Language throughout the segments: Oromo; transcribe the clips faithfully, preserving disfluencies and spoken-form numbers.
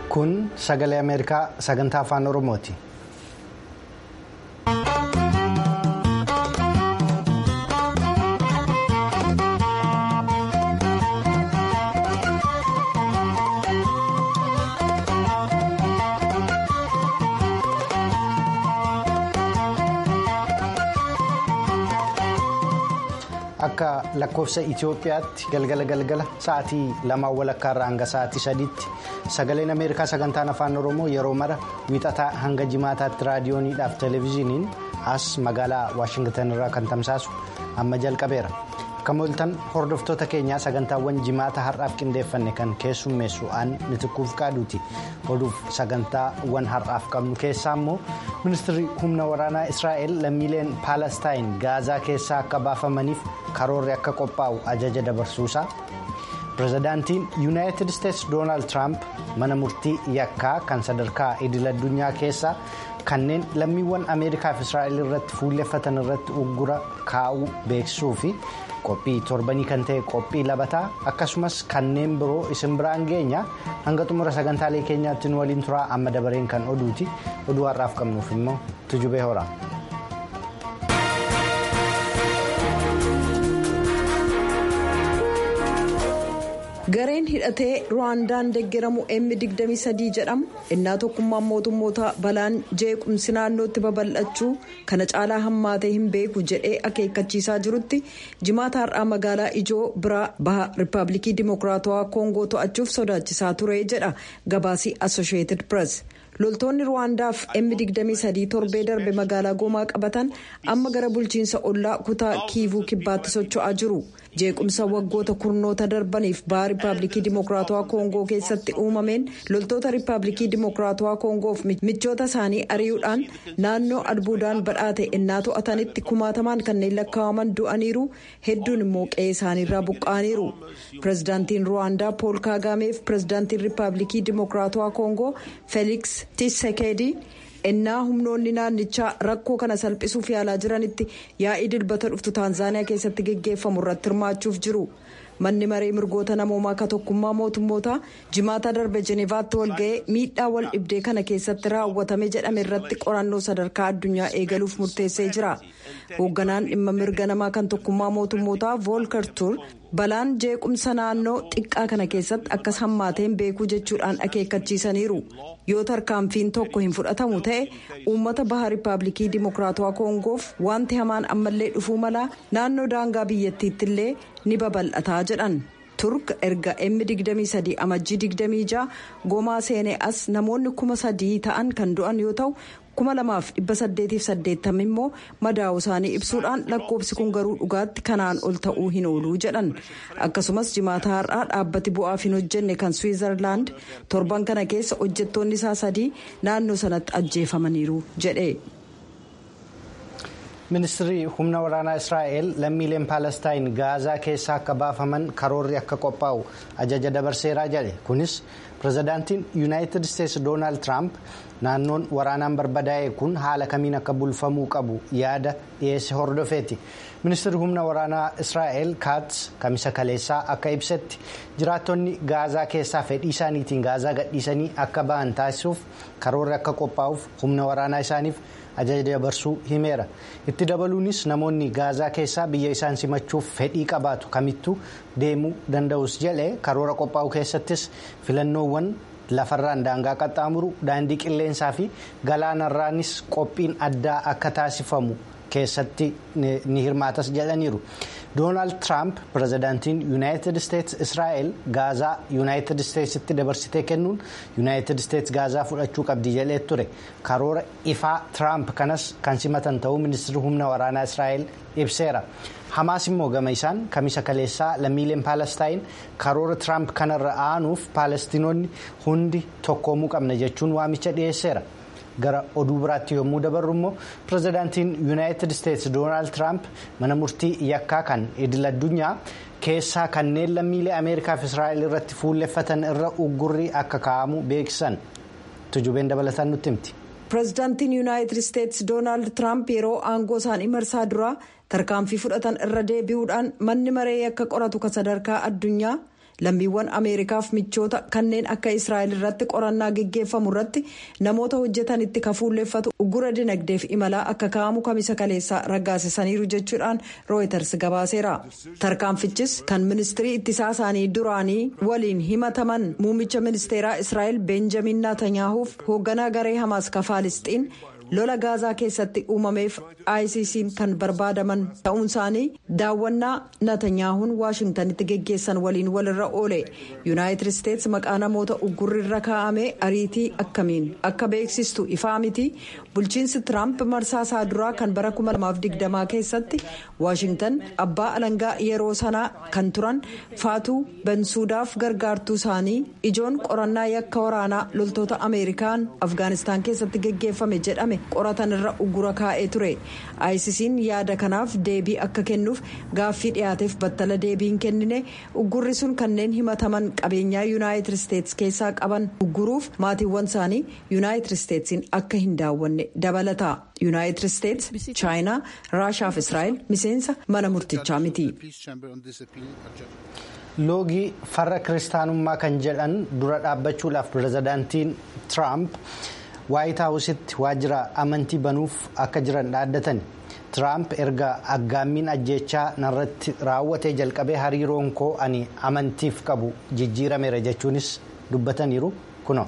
Kun sagalee Ameerikaa sagantaa afaan Oromooti. Akka lakkoofsa Itoophiyaatti galgala galgala sa'aatii lamaa walakkaa irraa hanga sa'aatii sadiitti sagaleen Ameerikaa sagantaan afaan Oromoo yeroo mara wiixataa hanga jimaataatti raadiyooniidhaaf televezyiiniin as magaalaa Waashingtan irraa kan tamsaasu amma jalqabeera. Akka mooltan hordoftoota keenyaa sagantaawwan jimaata har'aaf qindeeffanne kan keessummeessu aan Nitikuuf Qaaduuti. Oduuf sagantaawwan har'aaf qabnu keessaa immoo ministeerri humna waraanaa Israa'el lammiileen Paalestaayin Gaazaa keessaa akka baafamaniif karoorri akka qophaa'u ajaja dabarsuusaa. Pireezidaantiin Yuunaayitid Isteetsi Doonaald Tiraamp mana murtii yakkaa kan sadarkaa idil-addunyaa keessaa kanneen lammiiwwan Ameerikaa fi Israa'el irratti fuulleffatan irratti uggura kaa'uu beeksisuu fi qophii torbanii kan ta'e qophii labataa akkasumas kanneen biroo isin biraan geenya hanga xumura sagantaalee keenyaatti nu waliin turaa amma dabareen kan oduuti. Oduu har'aaf qabnuuf immoo tujubee hora. Gareen hidhatee Ruwaandaan deeggaramu M digdamii sadii jedhamu innaa tokkummaan mootummoota balaan jeequmsi naannootti babal'achuu kana caalaa hammaatee hin beeku jedhee akeekkachiisaa jirutti jimaata har'aa magaalaa ijoo biraa baha Riippaabilikii Dimokiraatawaa Koongoo to'achuuf sodaachisaa ture jedha gabaasii Associated Press. Loltoonni Ruwaandaaf M digdamii sadii torbee darbe magaalaa Goomaa qabatan amma gara bulchiinsa ollaa kutaa Kiivuu kibbaatti socho'aa jiru. Jeequmsa waggoota kurnoota darbaniif baha Riippaabilikii Dimokiraatawaa Koongoo keessatti uumameen loltoota Riippaabilikii Dimokiraatawaa Koongoof michoota isaanii ari'uudhaan naannoo albuudaan badhaate innaa to'atanitti kumaatamaan kanneen lakkaa'aman du'aniiru hedduun immoo qe'ee isaaniirraa buqqa'aniiru. Pireezidaantiin Ruwaandaa Pool Kaagaameef pireezidaantiin Riippaabilikii Dimokiraatawaa Koongoo Feeliks Tshisekedi innaa humnoonni naannichaa rakkoo kana salphisuuf yaalaa jiranitti yaa'ii dilbata dhuftu Taanzaaniyaa keessatti geggeeffamu irratti hirmaachuuf jiru. Manni maree mirgoota namoomaa akka tokkummaa mootummootaa jimaata darbe Jenevaatti walga'ee miidhaa wal dhibdee kana keessatti raawwatame jedhame irratti qorannoo sadarkaa addunyaa eegaluuf murteessee jira. Hoogganaan dhimma mirga namaa kan tokkummaa mootummootaa Volker Turk balaan jeequmsa naannoo xiqqaa kana keessatti akkas hammaateen beekuu jechuudhaan akeekkachiisaniiru. Yoo tarkaanfiin tokko hin fudhatamu ta'e uummata baha Riippaabilikii Dimokiraatawaa Koongoof wanti hamaan ammallee dhufuu mala naannoo daangaa biyyattiitti illee ni babal'ataa jedhan. Turk erga M digdamii sadii amajjii digdamii ja'a Goomaa seenee as namoonni kuma sadii ta'an kan du'an yoo ta'u kuma lamaaf dhibba saddeetiif saddeettama immoo madaa'uu isaanii ibsuudhaan lakkoofsi kun garuu dhugaatti kanaan ol ta'uu hin oolu jedhan. Akkasumas jimaata har'aa dhaabbati bu'aaf hin hojjenne kan Swiizerlaand torban kana keessa hojjettoonni isaa sadii naannoo sanatti ajjeefamaniiru jedhe. Ministeerri humna waraanaa Israa'el lammiileen Paalestaayin Gaazaa keessaa akka baafaman karoorri akka qophaa'u ajaja dabarseeraa jedhe. Kunis pireezidaantiin Yuunaayitid Isteetsi Doonaald Tiraamp naannoon waraanaan barbadaa'e kun haala kamiin akka bulfamuu qabu yaada dhiyeesse hordofeeti. Ministeerri humna waraanaa Israa'el Kaats kamisa kaleessaa akka ibsetti jiraattonni Gaazaa keessaa fedhii isaaniitiin Gaazaa gadhiisanii akka ba'an taasisuuf karoorri akka qophaa'uuf humna waraanaa isaaniif ajaja dabarsuu himeera. Itti dabaluunis namoonni Gaazaa keessaa biyya isaan simachuuf fedhii qabaatu kamittuu deemuu danda'us jedhe karoora qophaa'u keessattis filannoowwan lafarraan daangaa qaxxaamuru daandii qilleensaa fi galaanarraanis qophiin addaa akka taasifamu keessatti ni hirmaatas jedhaniiru. Doonaald Tiraamp pireezidaantiin Yuunaayitid Isteetsi Israa'el Gaazaa Yuunaayitid Isteetsitti dabarsitee kennuun Yuunaayitid Isteetsi Gaazaa fudhachuu qabdi jedhee ture. Karoora ifaa Tiraamp kanas kan simatan ta'uu ministeerri humna waraanaa Israa'el ibseera. Hamaas immoo gama isaan kamisa kaleessaa lammiileen Paalestaayin karoora Tiraamp kanarra aanuuf Paalestinoonni hundi tokkoomuu qabna jechuun waamicha dhiyeesseera. Gara oduu biraatti yommuu dabarru immoo pireezidaantiin Yuunaayitid Isteetsi Doonaald Tiraamp mana murtii yakkaa kan idil-addunyaa keessaa kanneen lammiilee Ameerikaa fi Israa'el irratti fuulleffatan irra uggurri akka kaa'amu beeksisan. Tujubeen dabalataan nutti himti. Pireezidaantiin Yuunaayitid Isteetsi Doonaald Tiraamp yeroo aangoo isaanii marsaa duraa tarkaanfii fudhatan irra deebi'uudhaan manni maree akka qoratu kan sadarkaa addunyaa lammiiwwan ameerikaaf michoota kanneen akka israa'el irratti qorannaa geggeeffamu irratti namoota hojjetan itti kafuulleeffatu uggura dinagdeef imalaa akka kaa'amu kamisa kaleessaa raggaasisaniiru jechuudhaan rooyiters gabaaseera. tarkaanfichis kan ministirii ittisaa isaanii duraanii waliin himataman muummicha ministeeraa israa'el beenjamin naatanyaahuuf hoogganaa garee hamaas ka faalisxiin lola gaazaa keessatti uumameef ICC'n kan barbaadaman ta'uun isaanii daawwannaa Natanyaahuun Waashingtanitti geggeessan waliin walirra oole. Yuunaayitid Isteets maqaa namoota uggurrirra kaa'ame ariitii akkamiin akka beeksistu ifaa miti. Bulchiinsi Tiraamp marsaa isaa duraa kan bara kuma lamaaf digdamaa keessatti Waashingtan abbaa alangaa yeroo sanaa kan turan Faatuu Bensuudaaf gargaartuu isaanii ijoon qorannaa yakka waraanaa loltoota Ameerikaan Afgaanistaan keessatti geggeeffame jedhame qoratan irra uggura kaa'ee ture. ICC'n yaada kanaaf deebii akka kennuuf gaaffii dhiyaateef battala deebiin kennine uggurri sun kanneen himataman qabeenyaa Yuunaayitid Isteets keessaa qaban ugguruuf maatiiwwan isaanii Yuunaayitid Isteetsiin akka hin daawwanne dabalata. Yuunaayitid Isteets, Chaayinaa, Raashaa fi Israa'el miseensa mana murtichaa miti. loogii farra kiristaanummaa kan jedhan dura dhaabbachuudhaaf pirezidaantiin Tiraamp waayit haawusitti waajjira amantii banuuf akka jiran dhaaddatan. Tiraamp erga aggaammiin ajjeechaa narratti raawwatee jalqabee hariiroon koo ani amantiif qabu jijjiirameera jechuunis dubbataniiru kuno.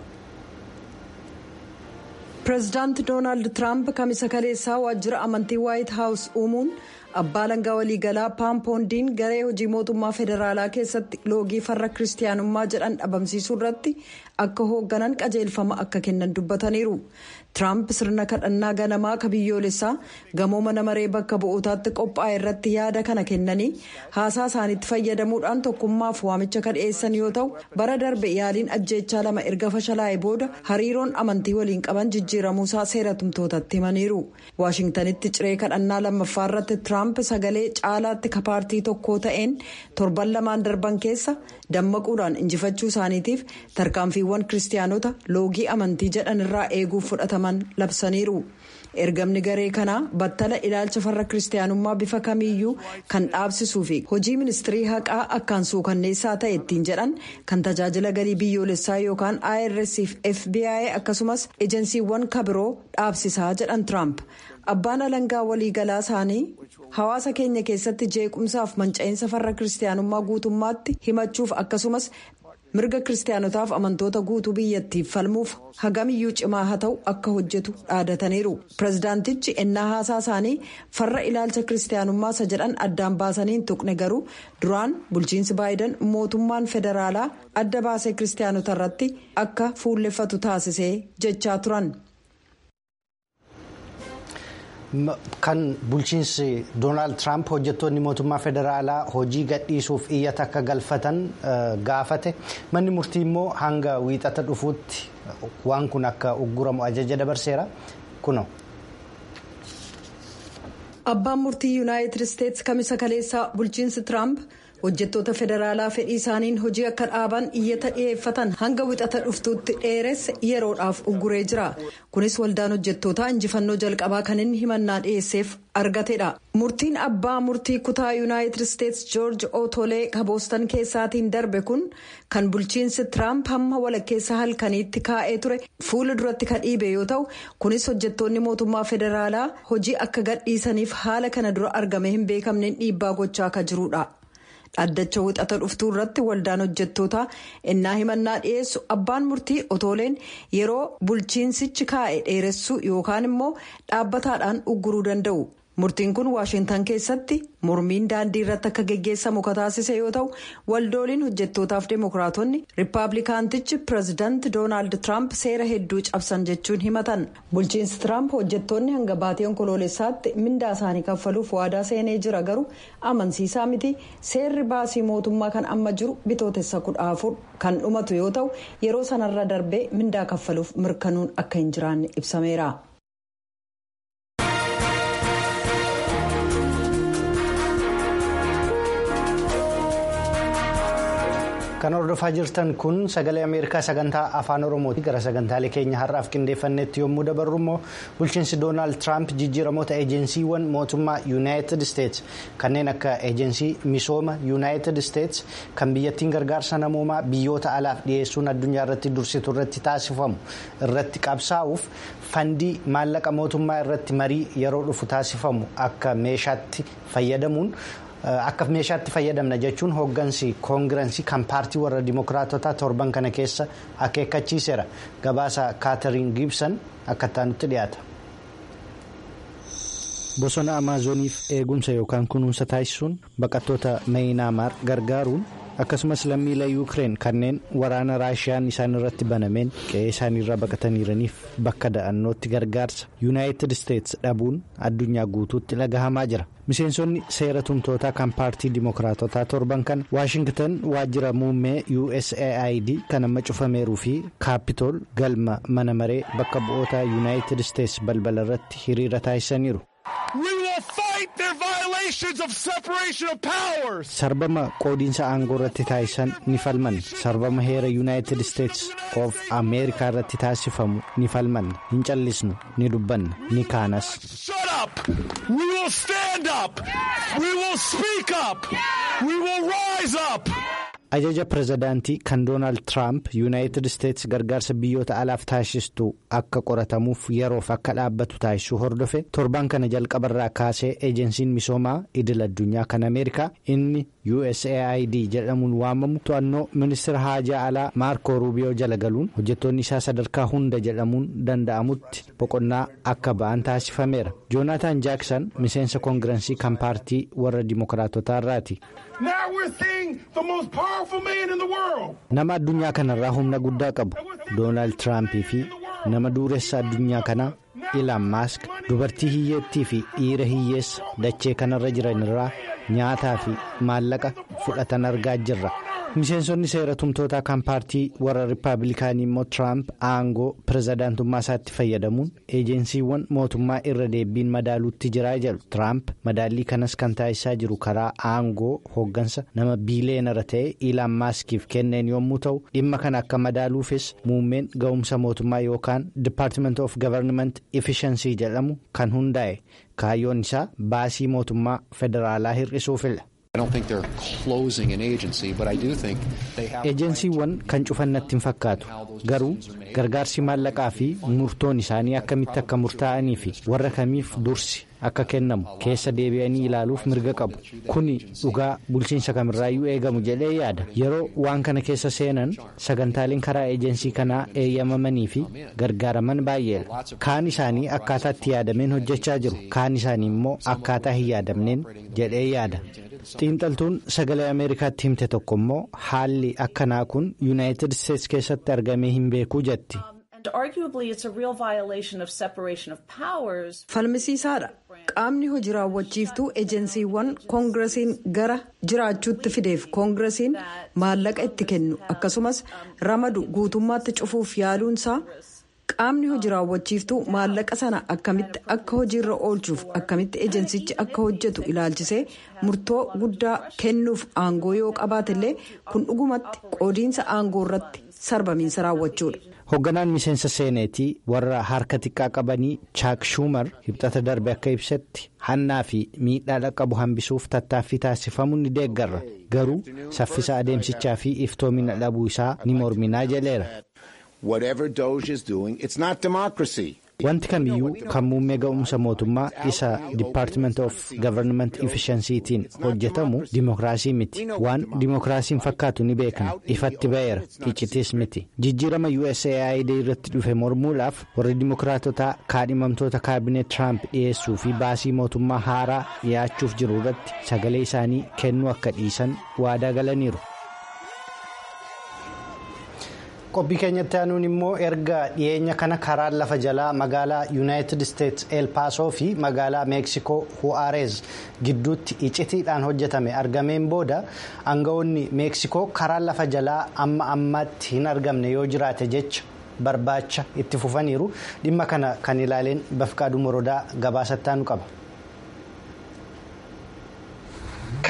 Pireezidaanti Doonaald Tiraamp kamisa kaleessaa waajjira amantii waayit haawus uumuun abbaa alangaa waliigalaa paampoondiin garee hojii mootummaa federaalaa keessatti loogii farra kiristaanummaa jedhan dhabamsiisuu irratti akka hoogganan qajeelfama akka kennan dubbataniiru. Tiraamp sirna kadhannaa ganamaa ka biyyoolessaa gamoo mana maree bakka bu'ootaatti qophaa'e irratti yaada kana kennanii haasaa isaaniitti fayyadamuudhaan tokkummaaf waamicha kan dhiyeessan yoo ta'u bara darbe yaaliin ajjeechaa lama erga fashalaa'e booda hariiroon amantii waliin qaban jijjiiramuusaa seera tumtootatti himaniiru. Waashingtanitti ciree kadhannaa lammaffaa irratti Tiraamp sagalee caalaatti ka paartii tokkoo ta'een torban lamaan darban keessa dammaquudhaan injifachuu isaaniitiif tarkaanfiiwwan kiristaanota loogii amantii jedhan irraa eeguuf fudhataman labsaniiru. Ergamni garee kanaa battala ilaalcha farra kiristaanummaa bifa kamiiyyuu kan dhaabsisuu fi hojii ministirii haqaa akkaan suukanneessaa ta'e ittiin jedhan kan tajaajila galii biyyoolessaa yookaan I R S fi F B I akkasumas ejensiiwwan kabiroo dhaabsisaa jedhan Tiraamp. Abbaan alangaa waliigalaa isaanii hawaasa keenya keessatti jeequmsaaf manca'insa farra kiristaanummaa guutummaatti himachuuf akkasumas mirga kiristaanotaaf amantoota guutuu biyyattiif falmuuf hagamiyyuu cimaa haa ta'u akka hojjetu dhaadataniiru. Pireezidaantichi ennaa haasaa isaanii farra ilaalcha kiristaanummaa isa jedhan addaan baasaniin tuqne garuu duraan bulchiinsi Baayiden mootummaan federaalaa adda baasee kiristaanota irratti akka fuulleffatu taasisee jechaa turan. Kan bulchiinsi Doonaald Tiraamp hojjettoonni mootummaa federaalaa hojii gadhiisuuf iyyata akka galfatan gaafate. Manni murtii immoo hanga wiixata dhufuutti waan kun akka ugguramu ajaja dabarseera kuno. Abbaan murtii Yuunaayitid Isteets kamisa kaleessaa bulchiinsi Tiraamp hojjettoota federaalaa fedhii isaaniin hojii akka dhaaban iyyata dhiyeeffatan hanga wixata dhuftuutti dheeresse yeroodhaaf ugguree jira. Kunis waldaan hojjettootaa injifannoo jalqabaa kan inni himannaa dhiyeesseef argatedha. Murtiin abbaa murtii kutaa Yuunaayitid Isteets Joorji Otolee kaboostan keessaatiin darbe kun kan bulchiinsi Tiraamp hamma walakkeessa halkaniitti kaa'ee ture fuula duratti kan dhiibe yoo ta'u kunis hojjettoonni mootummaa federaalaa hojii akka gadhiisaniif haala kana dura argame hin beekamneen dhiibbaa gochaa akka jirudha. Dhaddacha wixata dhuftuu irratti waldaan hojjettootaa ennaa himannaa dhiyeessu abbaan murtii Otoleen yeroo bulchiinsichi kaa'e dheeressuu yookaan immoo dhaabbataadhaan ugguruu danda'u. Murtiin kun Waashintan keessatti mormiin daandii irratti akka geggeessamu kataasise yoo ta'u waldooliin hojjettootaaf deemokiraatonni riippaabilikaantichi pireezidaanti Doonaald Tiraamp seera hedduu cabsan jechuun himatan. Bulchiinsi Tiraamp hojjettoonni hanga baatii onkoloolessaatti mindaa isaanii kaffaluuf waadaa seenee jira garuu amansiisaa miti. Seerri baasii mootummaa kan amma jiru bitootessa kudha afur kan dhumatu yoo ta'u yeroo sanarra darbee mindaa kaffaluuf mirkanuun akka hin jiraanne ibsameera. Kan hordofaa jirtan kun sagalee Ameerikaa sagantaa afaan Oromooti. Gara sagantaalee keenya har'aaf qindeeffannetti yommuu dabarru immoo bulchiinsi Doonaald Tiraamp jijjiiramoota eejensiiwwan mootummaa Yuunaayitid Isteets kanneen akka eejensii misooma Yuunaayitid Isteets kan biyyattiin gargaarsa namoomaa biyyoota alaaf dhiyeessuun addunyaa irratti dursitu irratti taasifamu irratti qabsaa'uuf fandii maallaqa mootummaa irratti marii yeroo dhufu taasifamu akka meeshaatti fayyadamuun. Akka meeshaatti fayyadamna jechuun hooggansi koongirensii kan paartii warra dimokiraatotaa torban kana keessa akeekkachiiseera. Gabaasa Kaatariin Giibsan akka taanutti dhiyaata. Bosona Amaazoniif eegumsa yookaan kunuunsa taasisuun baqattoota Maayinaamaar gargaaruun akkasumas lammiilee Yuukireen kanneen waraana Raashiyaan isaan irratti banameen qe'ee isaaniirraa baqataniiraniif bakka da'annootti gargaarsa Yuunaayitid Isteets dhabuun addunyaa guutuutti dhagahamaa jira. Miseensonni seera tumtootaa kan paartii dimokiraatotaa torban kan Waashingtan waajjira muummee U S A I D kan amma cufameeruu fi kaapitool galma mana maree bakka bu'oota Yuunaayitid Isteets balbala irratti hiriira taasisaniiru. Sarbama qoodiinsa aangoo irratti taasisan ni falman. Sarbama heera Yuunaayitid Isteets of Ameerikaa irratti taasifamu ni falman. Hin callisnu, ni dubbanna, ni kaanas. We will stand up. We will speak up. We will rise up. Ajaja pirezidaantii kan Doonaald Tiraamp Yuunaayitid Isteets gargaarsa biyyoota alaaf taasistu akka qoratamuuf yeroof akka dhaabbatu taasisuu hordofe torban kana jalqabarraa kaasee eejensiin misoomaa idil addunyaa kan Ameerikaa inni U S A I D jedhamuun waamamu to'annoo ministeera haajaa alaa Maarko Ruubiyoo jala galuun hojjettoonni isaa sadarkaa hunda jedhamuun danda'amutti boqonnaa akka ba'an taasifameera. Joonaatan Jaaksan miseensa koongirensii kan paartii warra dimokiraatotaa irraati. Nama addunyaa kanarraa humna guddaa qabu Doonaald Tiraampii fi nama dureessa addunyaa kanaa Ilaan Maask dubartii hiyyeettii fi dhiira hiyyeessa dachee kanarra jiranirraa nyaataa fi maallaqa fudhatan argaa jirra. Miseensonni seera tumtootaa kan paartii warra Rippaabilikaanii immoo Tiraamp aangoo pirezidaantummaa isaatti fayyadamuun eejensiiwwan mootummaa irra deebiin madaaluutti jiraa jedhu. Tiraamp madaallii kanas kan taasisaa jiru karaa aangoo hooggansa nama biileenara ta'e Ilaan Maaskiif kenneen yommuu ta'u dhimma kana akka madaaluufis muummeen ga'umsa mootummaa yookaan Department of Government Efficiency jedhamu kan hundaa'e kaayyoon isaa baasii mootummaa federaalaa hir'isuufidha. Eejensiiwwan kan cufannatti hin fakkaatu garuu gargaarsi maallaqaa fi murtoon isaanii akkamitti akka murtaa'anii fi warra kamiif dursi akka kennamu keessa deebi'anii ilaaluuf mirga qabu. Kuni dhugaa bulchiinsa kamirraayyuu eegamu jedhee yaada. Yeroo waan kana keessa seenan sagantaaleen karaa eejensii kanaa eeyyamamanii fi gargaaraman baay'eedha. Kaan isaanii akkaataa itti yaadameen hojjechaa jiru. Kaan isaanii immoo akkaataa hin yaadamneen jedhee yaada. Xiinxaltuun sagalee Ameerikaatti himte tokko immoo haalli akkanaa kun Yuunaayitid Isteets keessatti argamee hin beekuu jetti. Falmisiisaadha. Qaamni hojii raawwachiiftuu eejensiiwwan koongiresiin gara jiraachuutti fideef koongiresiin maallaqa itti kennu akkasumas ramadu guutummaatti cufuuf yaaluunsaa qaamni hojii raawwachiiftuu maallaqa sana akkamitti akka hojiirra oolchuuf akkamitti eejensichi akka hojjetu ilaalchisee murtoo guddaa kennuuf aangoo yoo qabaatellee kun dhugumatti qoodiinsa aangoo irratti sarbamiinsa raawwachuudha. Hoogganaan miseensa seeneetii warra harka xiqqaa qabanii Chaak Schumer hibxata darbe akka ibsetti hannaa fi miidhaa qabu hambisuuf tattaaffii taasifamuun ni deeggarra garuu saffisa adeemsichaa fi iftoomina dhabuu isaa ni morminaa jedheera. Wanti kamiyyuu kan muummee ga'umsa mootummaa isa Department of Government Efficiencytiin hojjetamu dimokiraasii miti. Waan dimokiraasiin fakkaatu ni beekna. Ifatti ba'eera. Iccitis miti. Jijjiirama U S A I D irratti dhufe mormuudhaaf warri dimokiraatotaa kaadhimamtoota kaabineet Tiraamp dhiyeessuu fi baasii mootummaa haaraa dhiyaachuuf jiru irratti sagalee isaanii kennuu akka dhiisan waadaa galaniiru. Qophii keenyatti aanuun immoo erga dhiyeenya kana karaan lafa jalaa magaalaa Yuunaayitid Isteets El Paasoo fi magaalaa Meeksikoo Hu'aareez gidduutti icitiidhaan hojjetame argameen booda aangawoonni Meeksikoo karaan lafa jalaa amma ammaatti hin argamne yoo jiraate jecha barbaacha itti fufaniiru. Dhimma kana kan ilaaleen Bafqaaduu Morodaa gabaasatti aanu qaba.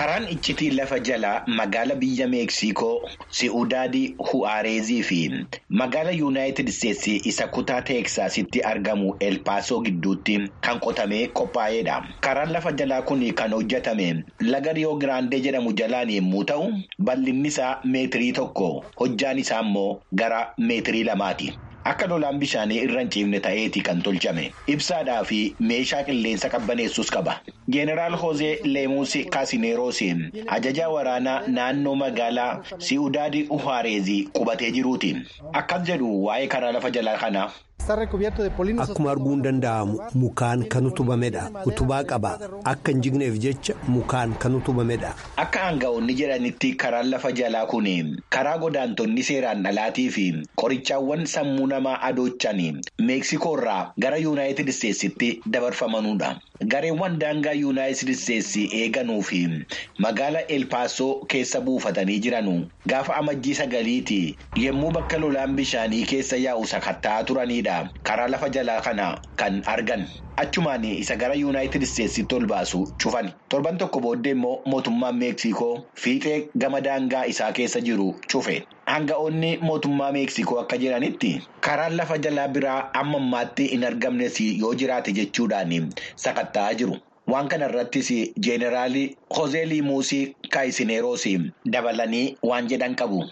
Karaan iccitii lafa jalaa magaala biyya Meeksikoo Si'udaadii Hu'aareezii fi magaala Yuunaayitid Isteetsi isa kutaa Teeksaasitti argamu El Paasoo gidduutti kan qotamee qophaa'edha. Karaan lafa jalaa kun kan hojjetame laga Riyoo Giraandee jedhamu jalaan yommuu ta'u, bal'inni isaa meetirii tokko, hojjaan isaa immoo gara meetirii lamaati. Akka lolaan bishaanii irra hin ciifne ta'eeti kan tolchame. Ibsaadhaa fi meeshaa qilleensa qabbaneessus qaba. Jeeneraal Hoozee Leemuusi Kaasineeroos ajajaa waraanaa naannoo magaalaa Si'udaadii Hu'aareezii qubatee jiruuti. Akkas jedhu waa'ee karaa lafa jalaa kanaa. Akkuma arguun danda'amu mukaan kan utubamedha. Utubaa qaba. Akka hin jigneef jecha mukaan kan utubamedha. Akka aanga'oonni jedhanitti karaan lafa jalaa kun karaa godaantonni seeraan alaatii fi qorichaawwan sammuu namaa adoochan Meeksikoo irraa gara Yuunaayitid Isteetsitti dabarfamanudha. Gareewwan daangaa Yuunaayitid Isteetsi eeganuu fi magaala El Paasoo keessa buufatanii jiranu gaafa amajjii sagaliiti yommuu bakka lolaan bishaanii keessa yaa'u sakatta'aa turanidha. Karaa lafa jalaa kana kan argan achumaan isa gara Yuunaayitid Isteetsitti ol baasu cufan. Torban tokko booddee immoo mootummaan Meeksikoo fiixee gama daangaa isaa keessa jiru cufe. Aanga'oonni mootummaa Meeksikoo akka jedhanitti karaan lafa jalaa biraa amma ammaatti hin argamnes yoo jiraate jechuudhaan sakatta'aa jiru. Waan kana irrattis Jeeneraal Hoozee Leemuusi Kaasineeroos dabalanii waan jedhan qabu.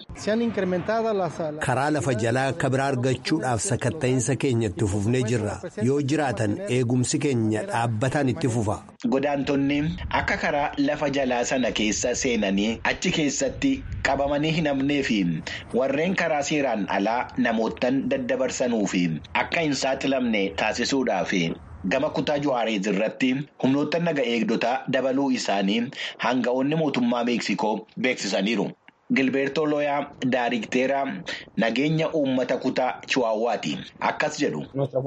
Karaa lafa jalaa akka biraa argachuudhaaf sakatta'iinsa keenya itti fufnee jirra. Yoo jiraatan eegumsi keenya dhaabbataan itti fufa. Godaantonni akka karaa lafa jalaa sana keessa seenanii achi keessatti qabamanii hin hafnee fi warreen karaa seeraan alaa namootaan daddabarsanuu fi akka hin saaxilamne taasisuudhaaf. Gama kutaa Ju'aareez irratti humnoota naga eegdotaa dabaluu isaanii aanga'oonni mootummaa Meeksikoo beeksisaniiru. Gilbeertoo Looyaa Daayirikteera nageenya uummata kutaa Chiwaawwaati. Akkas jedhu.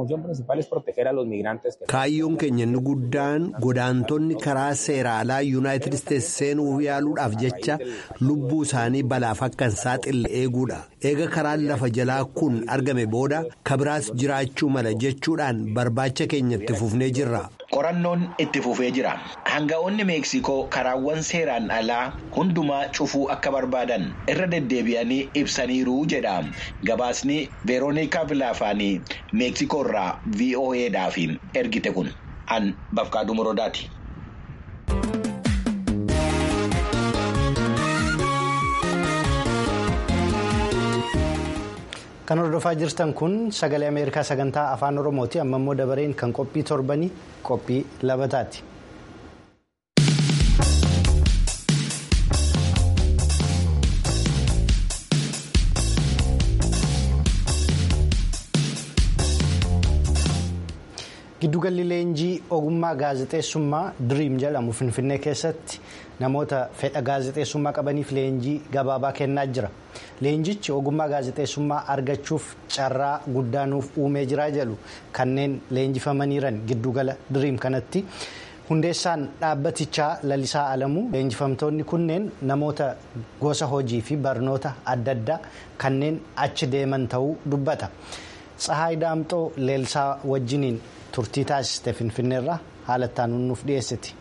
Kaayyoon keenya inni guddaan godaantonni karaa seera alaa Yuunaayitid Isteetsi seenuu yaaluudhaaf jecha lubbuu isaanii balaaf akka hin saaxille eeguudha. Eega karaan lafa jalaa kun argame booda kabiraas jiraachuu mala jechuudhaan barbaacha keenya itti fufnee jirra. Qorannoon itti fufee jira. Aanga'oonni Meeksikoo karaawwan seeraan alaa hundumaa cufuu akka barbaadan irra deddeebi'anii ibsaniiru jedha. Gabaasni Veeroonikaa Vilaafaanii Meeksikoo irraa V O E'dhaaf ergite kun an Bafqaaduu Morodaati. Kan hordofaa jirtan kun sagalee Ameerikaa sagantaa afaan Oromooti. Amma immoo dabareen kan qophii torbanii qophii labataati. Giddugalli leenjii ogummaa gaazexeessummaa Diriim jedhamu Finfinnee keessatti namoota fedha gaazexeessummaa qabaniif leenjii gabaabaa kennaa jira. Leenjichi ogummaa gaazexeessummaa argachuuf carraa guddaa nuuf uumee jira jedhu kanneen leenjifamaniiran giddugala Diriim kanatti. Hundeessaan dhaabbatichaa Lalisaa Alamuu leenjifamtoonni kunneen namoota gosa hojii fi barnoota adda addaa kanneen achi deeman ta'uu dubbata. Tsahaay Daamxoo Leelsaa wajjiniin turtii taasiste Finfinneerraa haalattaan nuuf dhiyeessiti.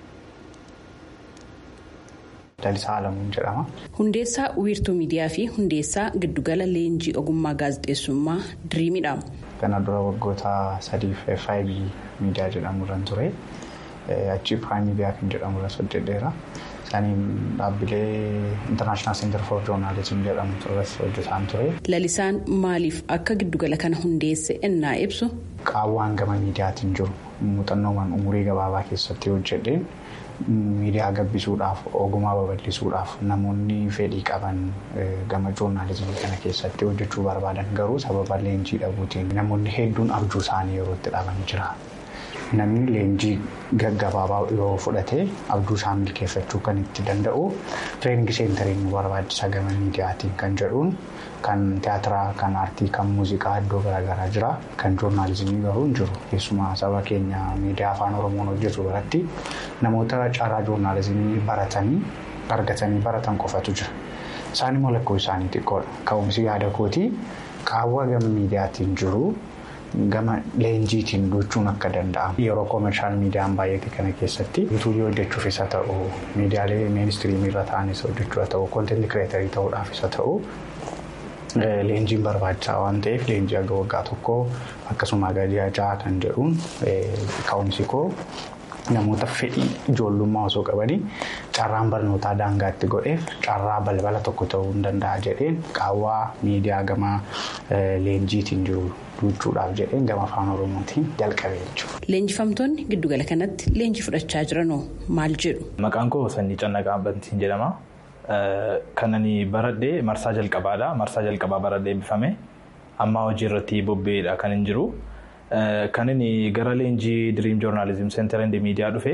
Lalisaa Alamuun jedhama. Hundeessaa wiirtuu miidiyaa fi hundeessaa giddugala leenjii ogummaa gaazexeessummaa Diriimidha. Kana dura waggoota sadiif F I B miidiyaa jedhamu irraan ture. Achi Prime miidiyaa kan jedhamu irra hojjedheera. Isaaniin dhaabbilee International Center for Journalism jedhamu irratti hojjetaan ture. Lalisaan maaliif akka giddugala kana hundeesse ennaa ibsu? Qaawwaan gama miidiyaatiin jiru muuxannoowwan umurii gabaabaa keessatti hojjedheen miidiyaa gabbisuudhaaf ogummaa babal'isuudhaaf namoonni fedhii qaban gama joornaalizimii kana keessatti hojjechuu barbaadan garuu sababa leenjii dhabuutiin namoonni hedduun abjuu isaanii yeroo itti dhaban jira. Namni leenjii gaggabaabaa yoo fudhate abjuu isaa milkeeffachuu kan itti danda'u tireeningi seentariin barbaachisa gama miidiyaatiin kan jedhuun kan tiyaatiraa, kan aartii, kan muuziqaa iddoo garaagaraa jira. Kan joornaalizimii garuu hin jiru. Keessumaa saba keenya miidiyaa afaan Oromoon hojjetu biratti namoota carraa joornaalizimii baratanii argatanii baratan qofatu jira. Isaan immoo lakkoo isaanii xiqqoodha. Ka'umsi yaada kootii qaawwa gama miidiyaatiin jiru gama leenjiitiin gochuun akka danda'amu yeroo koomershaal miidiyaan baay'ate kana keessatti yuutuubii hojjechuuf isa ta'u miidiyaalee ministiriimii irra ta'anis hojjechuu ta'u koonteenti kireetarii ta'uudhaaf isa ta'u leenjiin barbaachisaa waan ta'eef leenjii aga waggaa tokko akkasuma gadi ja'a kan jedhuun ka'umsi koo namoota fedhii ijoollummaa osoo qabanii carraan barnootaa daangaatti godheef carraa balbala tokko ta'uu hin danda'a jedheen qaawwaa miidiyaa gama leenjiitiin jiru duuchuudhaaf jedheen gama afaan oromootiin jalqabee jechuudha. Leenjifamtoonni giddugala kanatti leenjii fudhachaa jiranoo maal jedhu? Maqaan koo Sanyii Cannaqaa Bantiin jedhama. Kan ani baradhee marsaa jalqabaadha. Marsaa jalqabaa baradhee eebbifame. Amma hojii irratti bobba'eedha kan hin jiru. Kan inni gara leenjii Dream Journalism Center and Media dhufe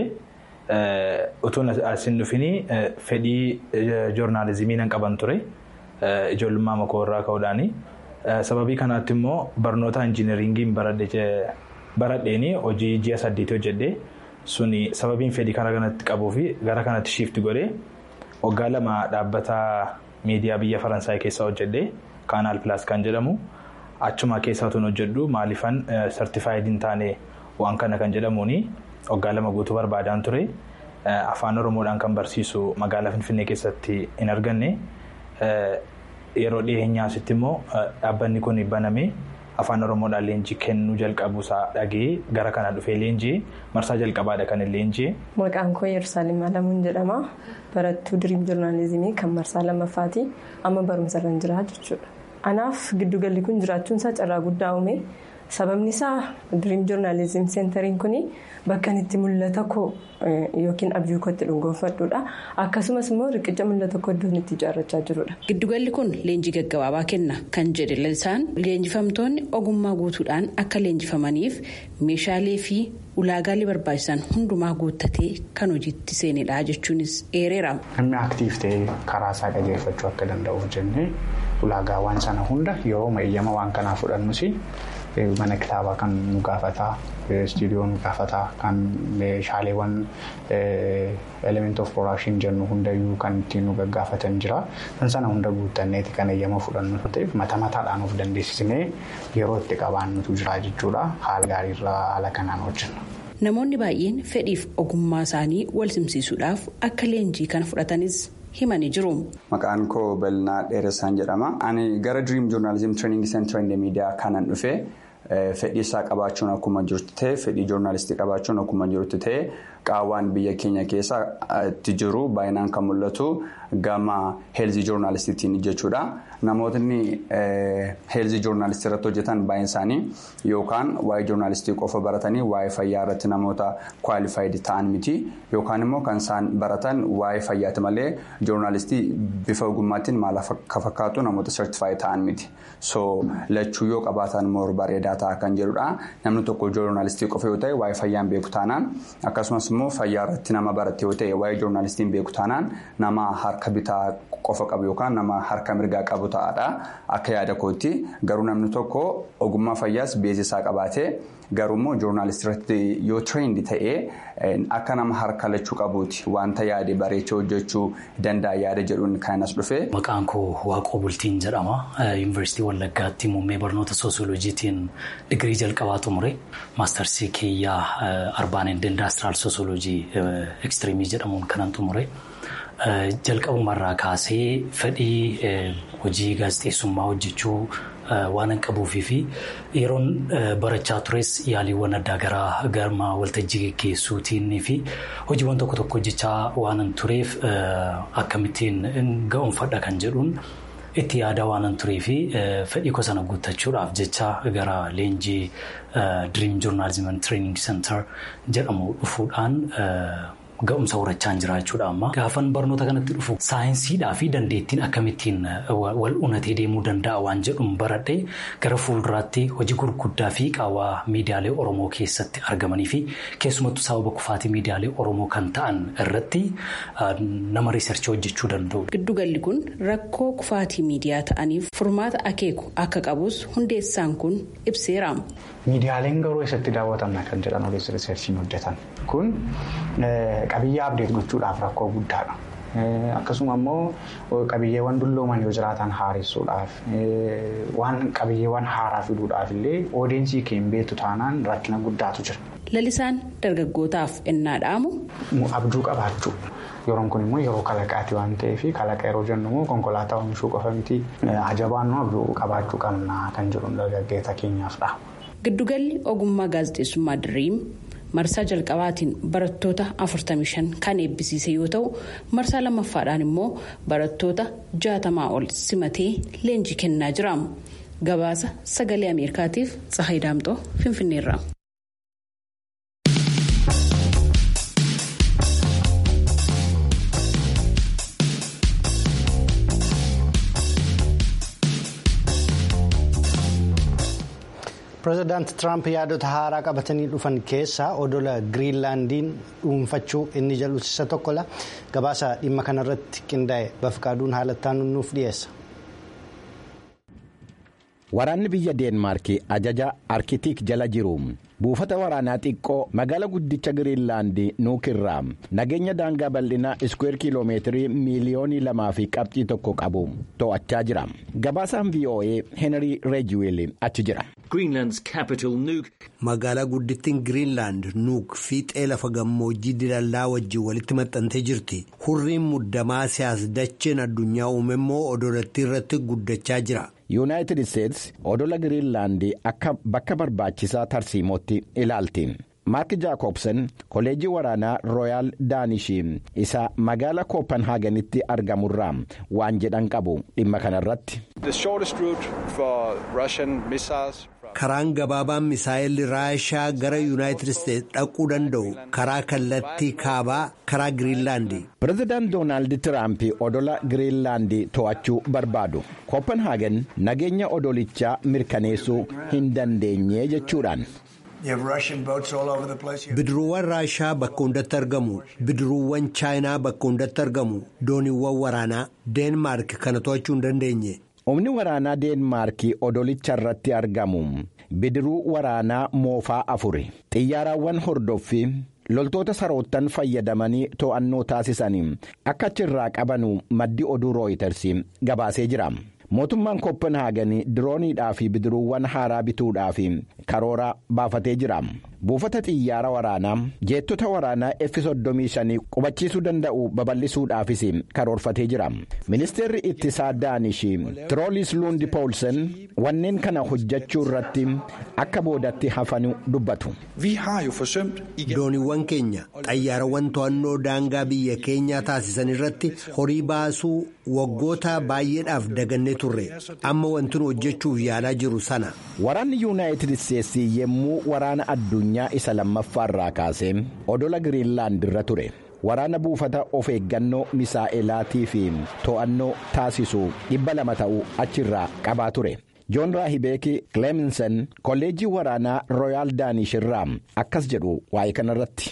utuun asin dhufini fedhii joornaalizimii nan qaban ture ijoollummaa makoo irraa ka'uudhaani. Sababii kanaatti immoo barnoota injineeringiin baradheeni hojii ji'a saddeetii hojjedhee suni sababiin fedhii kana kanatti qabuu fi gara kanatti shiifti godhee waggaa lama dhaabbata miidiyaa biyya Faransaay keessa hojjedhee Kanaal Plus kan jedhamu. Achuma keessaa tun hojjedhu maalifan sartifaayid hin taane waan kana kan jedhamuuni waggaa lama guutuu barbaadaan ture afaan oromoodhaan kan barsiisu magaalaa Finfinnee keessatti hin arganne yeroo dhiyeenyaasitti immoo dhaabbanni kun baname afaan oromoodhaan leenjii kennuu jalqabuusaa dhagee gara kana dhufee leenjii marsaa jalqabaadha kan leenjii. Maqaan koo Yerusaalem Alamuun jedhama. Barattuu Dream Journalismii kan marsaa lammaffaati amma barumsa irra jira jechuudha. Anaaf giddugalli kun jiraachuun isaa carraa guddaa uume sababni isaa Dream Journalism Centeriin kun bakka itti mul'ata koo yookiin abjuu kootti dhuungoonfadhuudha. Akkasumas immoo riqicha mul'ata koo iddoon itti ijaarrachaa jirudha. Giddugalli kun leenjii gaggabaabaa kenna kan jedhe lalisaan leenjifamtoonni ogummaa guutuudhaan akka leenjifamaniif meeshaalee fi ulaagaalee barbaachisan hundumaa guuttatee kan hojiitti seenedha jechuunis eereera. Namni aktiif ta'ee karaa isaa qajeelfachuu akka danda'uuf jennee ulaagaawwan sana hunda yeroo eeyyama waan kanaa fudhannus mana kitaabaa kan nu gaafataa istiidiyoo nu gaafataa kan meeshaaleewwan element of production jennu hundayyuu kan ittiin nu gaggaafatan jira. Kan sana hunda guuttanneeti kan eeyyama fudhannu ta'eef mata mataadhaan of dandeessisnee yeroo itti qabaannutu jira jechuudha. Haala gaariirraa haala kanaan hojjenna. Namoonni baay'een fedhiif ogummaa isaanii wal simsiisuudhaaf akka leenjii kana fudhatanis himanii jiru. Maqaan koo Bal'inaa Dheeressaan jedhama. Ani gara Dream Journalism Training Center and Media kanan dhufe fedhii isaa qabaachuun akkuma jirtu ta'e fedhii joornaalistii qabaachuun akkuma jirtu ta'e qaawwaan biyya keenya keessa itti jiru baay'inaan kan mul'atu gama heelzii joornaalistiitiin jechuudha. Namootni heelzii joornaalistii irratti hojjetan baay'een isaanii yookaan waa'ee joornaalistii qofa baratanii waa'ee fayyaa irratti namoota kwaalifayid ta'an miti yookaan immoo kan isaan baratan waa'ee fayyaati malee joornaalistii bifa ogummaatiin maal akka fakkaatu namoota sertifaayid ta'an miti. So lachuu yoo qabaatan immoo bareedaa ta'a kan jedhudha. Namni tokko joornaalistii qofa yoo ta'e waa'ee fayyaan beeku taanaan akkasumas immoo fayyaa irratti nama barate yoo ta'e waa'ee joornaalistiin beeku taanaan nama harka bitaa qofa qabu yookaan nama harka mirgaa qabu ta'adha. Akka yaada kootti garuu namni tokko ogummaa fayyaas beeksisaa qabaatee garuummoo joornaalistii irratti yoo tireend ta'ee akka nama harka lachuu qabuuti wanta yaade bareechee hojjechuu danda'a yaada jedhuun kan as dhufe. Maqaan koo Waaqoo Bultiin jedhama. Yuunivarsiitii Wallaggaatti muummee barnoota soosiyooloojiitiin digirii jalqabaa xumure. Maastarsii kiyyaa arbaan eend indaastiral soosiyooloojii ekstiriimii jedhamuun kanan xumure. Jalqabumarraa kaasee fedhii hojii gaazexeessummaa hojjechuu waan hin qabuufii fi yeroon barachaa tures yaaliiwwan addaa garaa garma waltajjii geggeessuutiin fi hojiiwwan tokko tokko hojjechaa waan hin tureef akkamittiin ga'umfadha kan jedhuun itti yaada waan hin turee fi fedhii koo sana guuttachuudhaaf jecha gara leenjii Dream Journalism and Training Center jedhamu dhufuudhaan ga'umsa horachaan jiraachuudha amma. Gaafan barnoota kanatti dhufu saayinsiidhaa fi dandeettiin akkamittiin wal unatee deemuu danda'a waan jedhuun baradhee gara fuulduraatti hojii gurguddaa fi qaawwaa miidiyaalee Oromoo keessatti argamanii fi keessumattuu sababa kufaatii miidiyaalee Oromoo kan ta'an irratti nama riisarchii hojjechuu danda'u. Giddugalli kun rakkoo kufaatii miidiyaa ta'aniif furmaata akeeku akka qabus hundeessaan kun ibseera. Miidiyaaleen garuu eessatti daawwatamna kan jedhan ogeessi riisarchiin hojjetan kun qabiyyaa abdeet gochuudhaaf rakkoo guddaadha. Akkasuma immoo qabiyyeewwan dullooman yoo jiraatan haaressuudhaaf waan qabiyyeewwan haaraa fiduudhaaf illee odeensii keenya beektu taanaan rakkina guddaatu jira. Lalisaan dargaggootaaf ennaa dhaamu. Abjuu qabaachuu. Yeroon kun immoo yeroo kalaqaati waan ta'eef kalaqa yeroo jennu immoo konkolaataa oomishuu qofa miti ajabaan abjuu qabaachuu qabna kan jedhu dargaggeessa keenyaafdha. Giddugalli ogummaa gaazexeessummaa Diriim marsaa jalqabaatiin barattoota afurtamii shan kan eebbisiise yoo ta'u marsaa lammaffaadhaan immoo barattoota jaatamaa ol simatee leenjii kennaa jira. Gabaasa sagalee Ameerikaatiif Tsahayi Daamxoo Finfinneerra. Pireezidaanti Tiraamp yaadota haaraa qabatanii dhufan keessaa odola Giriinlaandiin dhuunfachuu inni jedhu isa tokkodha. Gabaasa dhimma kanarratti qindaa'e Bafqaaduun haalattaan nuuf dhiyeessa. Waraanni biyya Deenmaarkii ajaja Arkitiik jala jiru. Buufata waraanaa xiqqoo magaala guddicha Giriinlaandii nuukirraa nageenya daangaa bal'inaa iskweer kiiloomeetirii miiliyoonii lamaa fi qabxii tokko qabu to'achaa jira. Gabaasaan V O A Henry Reejiweel achi jira. Magaalaa guddittiin Giriinlaand nuuk fiixee lafa gammoojjii dilallaa wajjin walitti maxxantee jirti. Hurriin muddamaa siyaas dacheen addunyaa uume immoo odolattii irratti guddachaa jira. Yuunaayitid Isteets odola Giriinlaandii akka bakka barbaachisaa tarsiimootti ilaalti. Maark Jaakobsen kolleejjii waraanaa Rooyaal Daanishii isa magaala Kooppenhaaganitti argamurraa waan jedhan qabu dhimma kanarratti. Karaan gabaabaan misaayilli Raashaa gara Yuunaayitid Isteets dhaquu danda'u karaa kallattii kaabaa karaa Giriinlaandii. Pireezidaant Doonaald Tiraamp odola Giriinlaandii to'achuu barbaadu. Kooppenhaagen nageenya odolichaa mirkaneessuu hin dandeenye jechuudhaan. Bidiruuwwan Raashaa bakka hundatti argamu. Bidiruuwwan Chaayinaa bakka hundatti argamu. Dooniiwwan waraanaa Deenmaark kana to'achuu hin dandeenye. Humni waraanaa Deenmaarkii odolicha irratti argamu. Bidiruu waraanaa moofaa afuri. Xiyyaaraawwan hordoffii loltoota saroottan fayyadamanii to'annoo taasisanii akka achirraa qabanu maddi oduu Rooyiters gabaasee jira. Mootummaan Kooppenhaagen dirooniidhaa fi bidiruuwwan haaraa bituudhaaf karoora baafatee jira. Buufata xiyyaara waraanaa jeettota waraanaa F soddomii shan qubachiisuu danda'u babal'isuudhaafis karoorfatee jira. Ministeerri ittisaa Daanishii Tiroolis Luundi Poolsen wanneen kana hojjechuu irratti akka boodatti hafanu dubbatu. Dooniiwwan keenya xayyaarawwan to'annoo daangaa biyya keenyaa taasisan irratti horii baasuu waggoota baay'eedhaaf dagannee turre. Amma wanti nu hojjechuuf yaalaa jiru sana. Waraanni Yuunaayitid Isteetsii yemmuu waraana addunyaa isa lammaffaarraa kaasee odola Giriinlaand irra ture. Waraana buufata of eeggannoo misaa'elaatii fi to'annoo taasisu dhibba lama ta'uu achirraa qabaa ture. Joon Raahibeeki Clemensen kolleejjii waraanaa Rooyaal Daanish irraa akkas jedhu waa'ee kanarratti.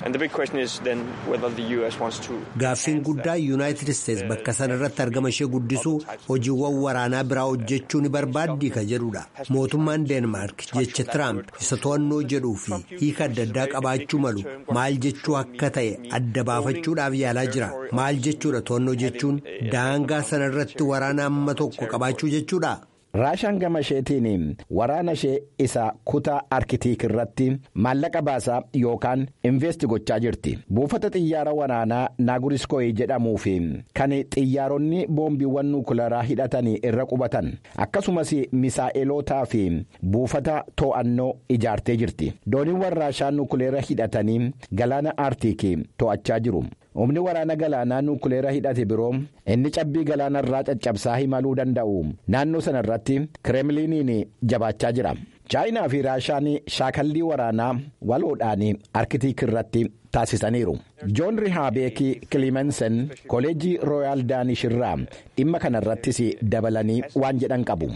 Gaaffiin guddaa Yuunaayitid Isteets bakka sanarratti argama ishee guddisuu hojiiwwan waraanaa biraa hojjechuu ni barbaaddii ka jedhudha. Mootummaan Deenmaark jecha Tiraamp isa to'annoo jedhuu fi hiika adda addaa qabaachuu malu maal jechuu akka ta'e adda baafachuudhaaf yaalaa jira. Maal jechuudha to'annoo jechuun daangaa sanarratti waraana amma tokko qabaachuu jechuudha. Raashaan gama isheetiin waraana ishee isa kutaa Arkitiik irratti maallaqa baasaa yookaan investi gochaa jirti. Buufata xiyyaara waraanaa Naaguriskooyi jedhamuu fi kan xiyyaaronni boombiiwwan nuukilaraa hidhatanii irra qubatan akkasumas misaa'elootaa fi buufata to'annoo ijaartee jirti. Dooniiwwan Raashaa nuukileera hidhatanii galaana Artiikii to'achaa jiru. Humni waraana galaanaa nuukileera hidhate biroo inni cabbii galaanarraa caccabsaa himaluu danda'u naannoo sanarratti Kireemliiniin jabaachaa jira. Chaayinaa fi Raashaan shaakallii waraanaa waloodhaan Arkitiik irratti taasisaniiru. Joon Rihaabeeki Kilimensen kolleejjii Rooyaal Daanish irraa dhimma kanarrattis dabalanii waan jedhan qabu.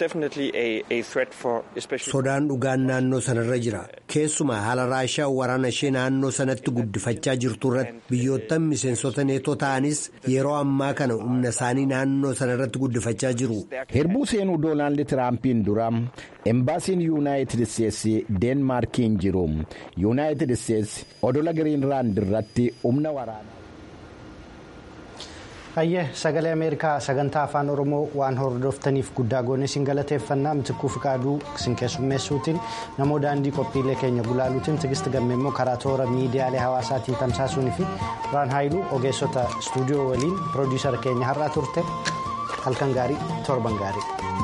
Sodaan dhugaan naannoo sanarra jira. Keessumaa haala Raashaa waraana ishee naannoo sanatti guddifachaa jirtu irratti biyyoottan miseensota neetoo ta'anis yeroo ammaa kana humna isaanii naannoo sanarratti guddifachaa jiru. Hirbuu seenuu Doonaald Tiraampiin dura embaasiin Yuunaayitid Isteets Deenmaarkiin jiru. Yuunaayitid Isteets odola Giriinlaand irratti humna waraanaa. Hayyee sagalee Ameerikaa sagantaa afaan Oromoo waan hordoftaniif guddaa goonee isin galateeffannaa. Mitikkuu Fiqaaduu isin keessummeessuutiin namoo daandii qophiilee keenya gulaaluutiin Tigist Gammee immoo karaa toora miidiyaalee hawaasaatiin tamsaasuunii fi Biraan Haayiluu ogeessota istuudiyoo waliin piroodiisara keenya har'aa turte. Halkan gaarii torban gaarii.